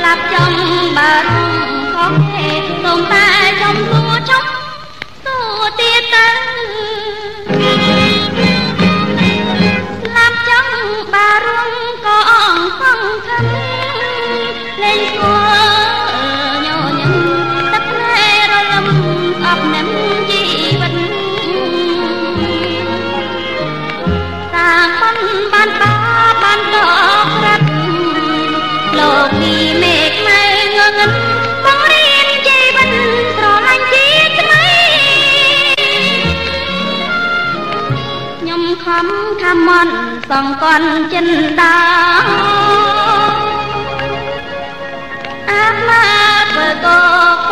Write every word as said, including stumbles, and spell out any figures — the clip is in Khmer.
ប់ចំបើរំខំទេសូមតែចំគួចុកសួរទៀតទៅស្លាប់ចំបើរំក៏អងសង្ឃឹមលេងគួញញឹមទឹកភ្នែករលឹមអប់នឹមជីវិតសាងមិនបានបាបានតក្រាត់លោកពីមេឃម៉ៅងងឹមបង្រៀនជីវិតស្រឡាញ់ជាថ្មីខ្ញុំខំខំមន់សងកន់ចិនដាអាត្មាធ្វើក